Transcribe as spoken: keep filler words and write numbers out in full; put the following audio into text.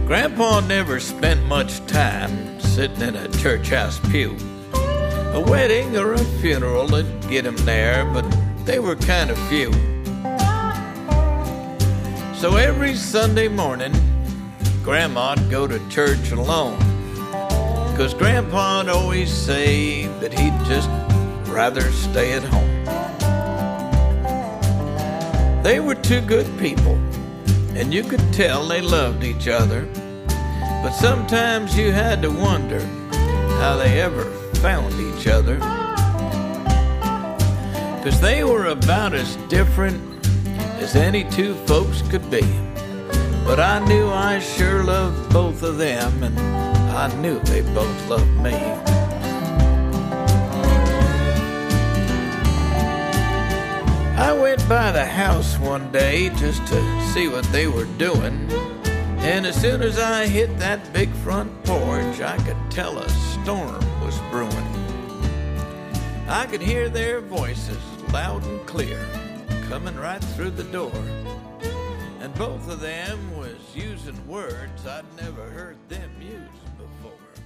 Grandpa never spent much time sitting in a church house pew. A wedding or a funeral would get him there, but they were kind of few. So every Sunday morning, Grandma'd go to church alone, 'cause Grandpa'd always say that he'd just rather stay at home. They were two good people, and you could tell they loved each other, but sometimes you had to wonder how they ever found each other. 'Cause they were about as different as any two folks could be. But I knew I sure loved both of them, and I knew they both loved me. I went by the house one day just to see what they were doing, and as soon as I hit that big front porch, I could tell a storm was brewing. I could hear their voices loud and clear coming right through the door, and both of them was using words I'd never heard them use before.